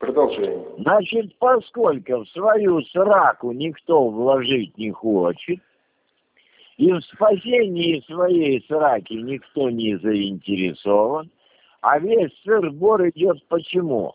Продолжаем. Значит, поскольку в свою сраку никто вложить не хочет, и в спасении своей сраки никто не заинтересован, а весь сыр-бор идет почему?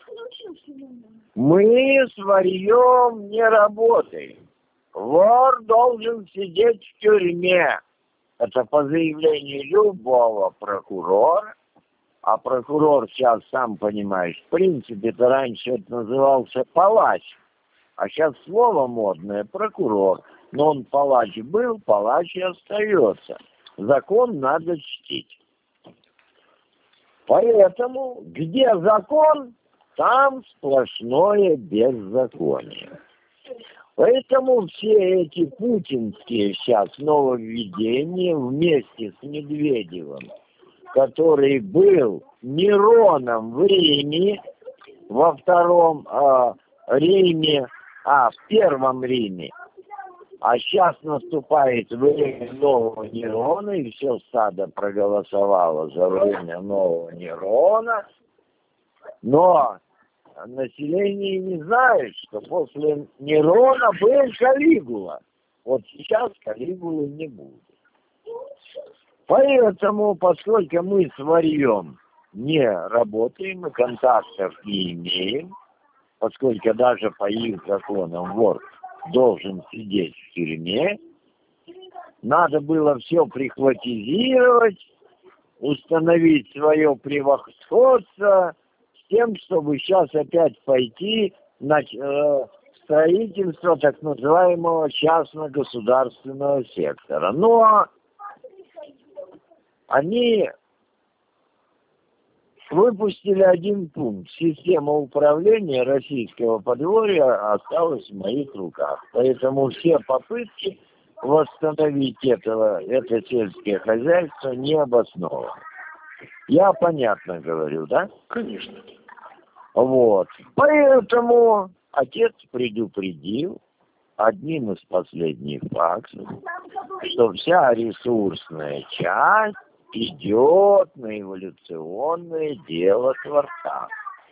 Мы с варьем не работаем. Вор должен сидеть в тюрьме. Это по заявлению любого прокурора. А прокурор сейчас, сам понимаешь, в принципе-то раньше это назывался палач. А сейчас слово модное — прокурор. Но он палач был, палач и остается. Закон надо чтить. Поэтому, где закон, там сплошное беззаконие. Поэтому все эти путинские сейчас нововведения вместе с Медведевым, который был Нероном в Риме, во втором Риме, в первом Риме, а сейчас наступает время нового Нерона, и все стадо проголосовало за время нового Нерона, но население не знает, что после Нерона был Калигула. Вот сейчас Калигулы не будет. Поэтому, поскольку мы с варьем не работаем и контактов не имеем, поскольку даже по их законам вор должен сидеть в тюрьме, надо было все прихватизировать, установить свое превосходство с тем, чтобы сейчас опять пойти на строительство так называемого частно-государственного сектора. Но они выпустили один пункт. Система управления российского подворья осталась в моих руках. Поэтому все попытки восстановить это сельское хозяйство не обоснованы. Я понятно говорю, да? Конечно. Вот. Поэтому отец предупредил одним из последних факсов, что вся ресурсная часть идет на эволюционное дело Творца.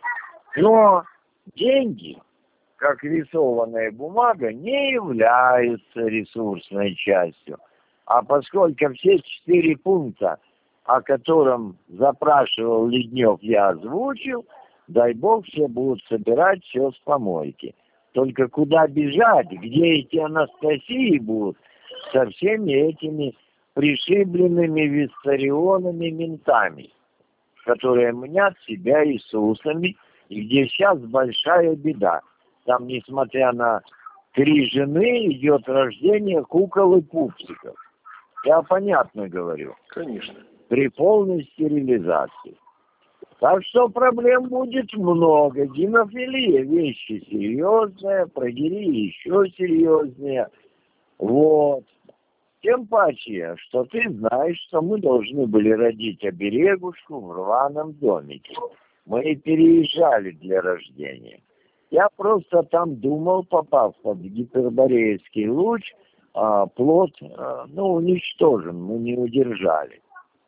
Но деньги, как рисованная бумага, не являются ресурсной частью. А поскольку все 4 пункта, о котором запрашивал Леднев, я озвучил, дай бог, все будут собирать все с помойки. Только куда бежать, где эти Анастасии будут со всеми этими пришибленными виссарионами ментами, которые мнят себя Иисусами, и где сейчас большая беда. Там, несмотря на 3 жены, идет рождение кукол и пупсиков. Я понятно говорю. Конечно. При полной стерилизации. Так что проблем будет много. Гемофилия — вещи серьезные, прогерии еще серьезнее. Вот. Тем паче, что ты знаешь, что мы должны были родить оберегушку в рваном домике. Мы переезжали для рождения. Я просто там думал, попав под гипербореевский луч, плод уничтожен, мы не удержали.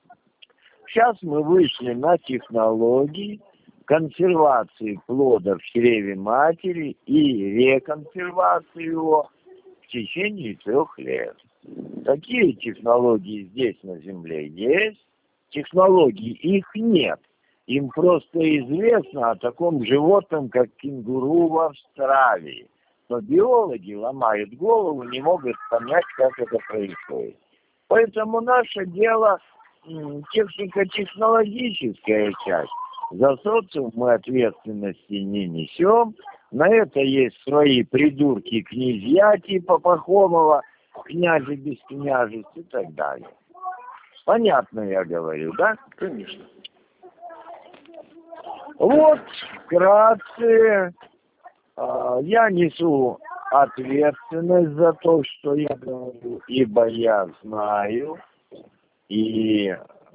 Сейчас мы вышли на технологии консервации плода в чреве матери и реконсервации его в течение 3 лет. Такие технологии здесь на Земле есть, технологий их нет. Им просто известно о таком животном, как кенгуру в Австралии. Но биологи ломают голову, не могут понять, как это происходит. Поэтому наше дело технико-технологическая часть. За социум мы ответственности не несем. На это есть свои придурки-князья типа Пахомова, князи без княжеств и так далее. Понятно я говорю, да? Конечно. Вот, вкратце, я несу ответственность за то, что я говорю, ибо я знаю, и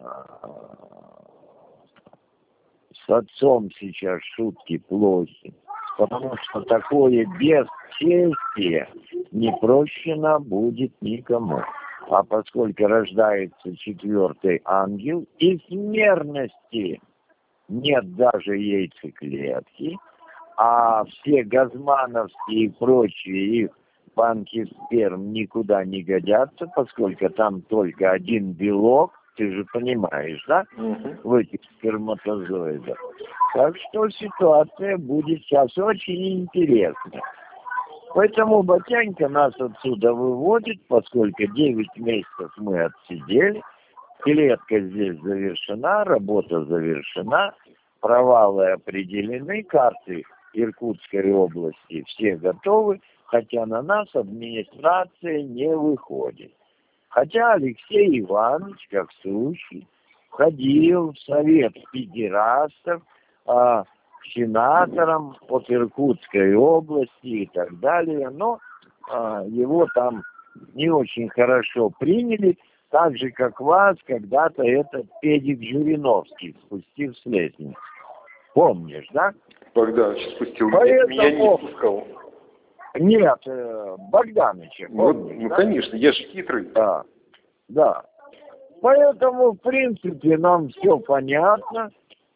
с отцом сейчас шутки плохи, потому что такое бесчестие не прощено будет никому. А поскольку рождается 4-й ангел, и смертности нет даже яйцеклетки, а все газмановские и прочие их банки сперм никуда не годятся, поскольку там только один белок, ты же понимаешь, да, в этих сперматозоидах. Так что ситуация будет сейчас очень интересная. Поэтому Батянька нас отсюда выводит, поскольку 9 месяцев мы отсидели, клетка здесь завершена, работа завершена, провалы определены, карты Иркутской области все готовы, хотя на нас администрация не выходит. Хотя Алексей Иванович, как сущий, ходил в Совет Федерастов, сенатором от Иркутской области и так далее, но его там не очень хорошо приняли, так же, как вас когда-то этот Педик Жириновский спустил с лестницы. Помнишь, да? Богданович спустил. Поэтому... Меня не спускал. Нет, Богданыча. Помнишь, ну, да? конечно, я же хитрый. Да, да. Поэтому, в принципе, нам все понятно.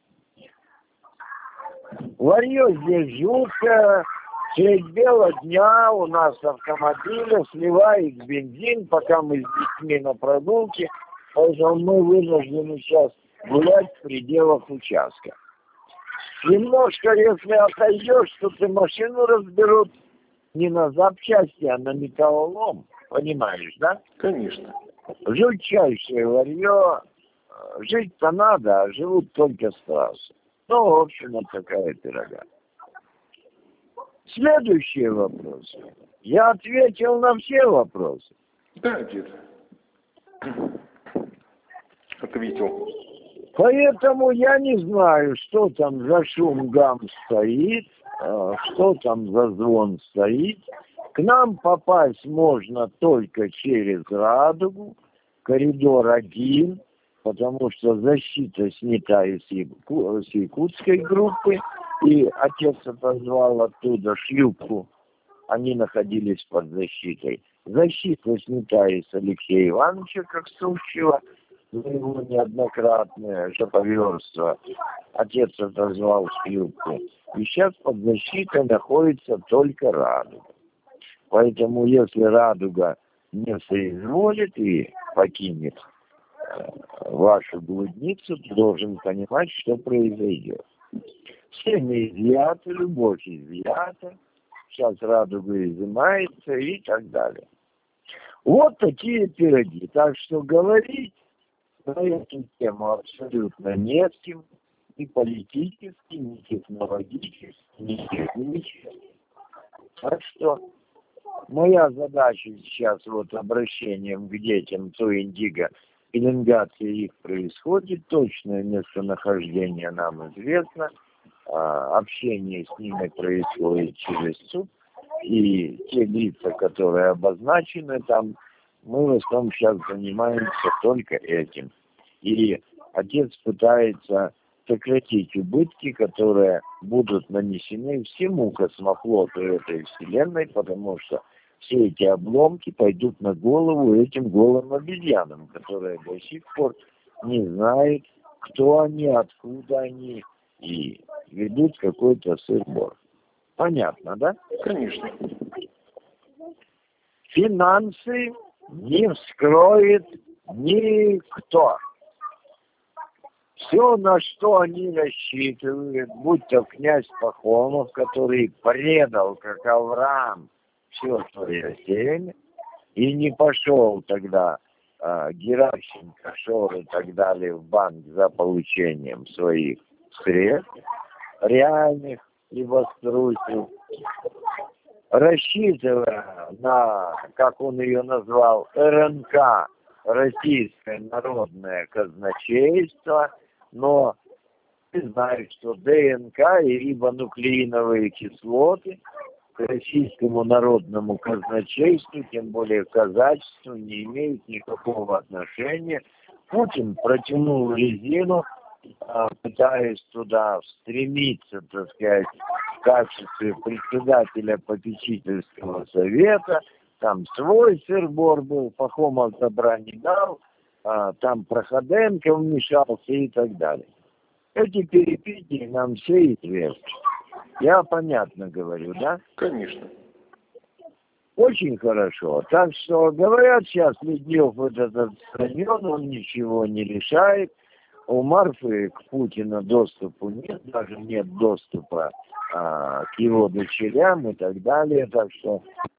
Варье здесь жуткое. Средь бела дня у нас автомобили сливает бензин, пока мы с детьми на прогулке. Поэтому мы вынуждены сейчас гулять в пределах участка. Немножко, если отойдешь, то ты машину разберут не на запчасти, а на металлолом. Понимаешь, да? Конечно. Жутчайшее варье. Жить-то надо, а живут только страсы. Ну, в общем, вот такая пирога. Следующий вопрос. Я ответил на все вопросы. Да, дед. Ответил. Поэтому я не знаю, что там за шум-гам стоит, что там за звон стоит. К нам попасть можно только через Радугу, коридор 1, потому что защита снята с якутской группы, и отец отозвал оттуда шлюпку, они находились под защитой. Защита снята с Алексея Ивановича, как сущего, за его неоднократное жаповерство. Отец отозвал шлюпку. И сейчас под защитой находится только Радуга. Поэтому, если Радуга не соизволит и покинет вашу блудницу, ты должен понимать, что произойдет. Семя изъято, любовь изъята, сейчас Радуга изымается и так далее. Вот такие пироги. Так что говорить на эту тему абсолютно не с кем, ни политически, ни технологически, ни технически. Так что моя задача сейчас вот обращением к детям, то индиго, пеленгация их происходит, точное местонахождение нам известно, общение с ними происходит через суд, и те лица, которые обозначены там, мы в основном сейчас занимаемся только этим. И отец пытается сократить убытки, которые будут нанесены всему космофлоту этой вселенной, потому что все эти обломки пойдут на голову этим голым обезьянам, которые до сих пор не знают, кто они, откуда они, и ведут какой-то сыр-бор. Понятно, да? Конечно. Финансы не вскроет никто. Все, на что они рассчитывают, будь то князь Пахомов, который предал, как Авраам, все свое семя, и не пошел тогда Геращенко, Шор и так далее в банк за получением своих средств, реальных, либо струсил, рассчитывая на, как он ее назвал, РНК, Российское народное казначейство, но ты знаешь, что ДНК и рибонуклеиновые кислоты к российскому народному казначейству, тем более к казачеству, не имеют никакого отношения. Путин протянул резину, пытаясь туда стремиться, так сказать, в качестве председателя попечительского совета. Там свой сыр-бор был, Пахомов добра не дал, там Проходенко вмешался и так далее. Эти перипетии нам все известны. Я понятно говорю, да? Конечно. Очень хорошо. Так что, говорят, сейчас Леднев этот отстранен, он ничего не решает. У Марфы к Путину доступу нет, даже нет доступа к его дочерям и так далее. Так что